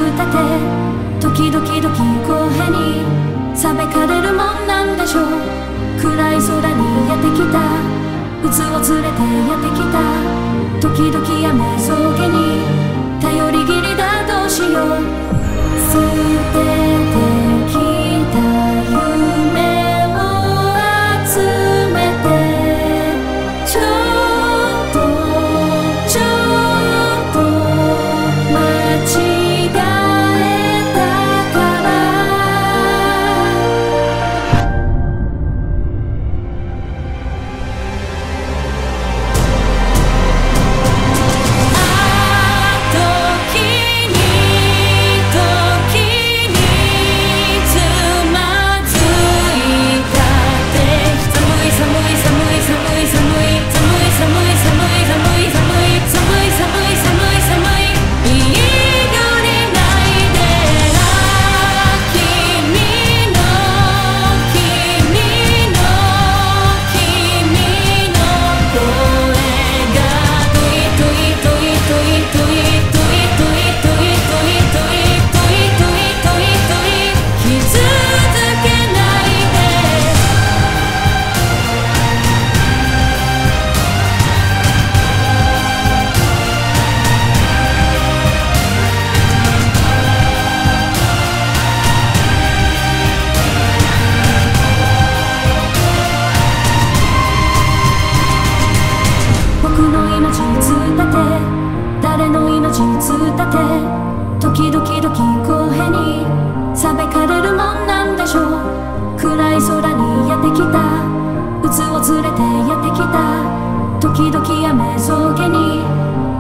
たて時々公平にさべかれるもんなんでしょう。暗い空にやってきた渦を連れてやってきた時々雨象牙に頼りきりだどうしよう。捨ててきた夢を集めてちょっと間違えたから誰の命つったて時々公平にさべかれるもんなんでしょう。暗い空にやってきた渦を連れてやってきた時々雨象牙に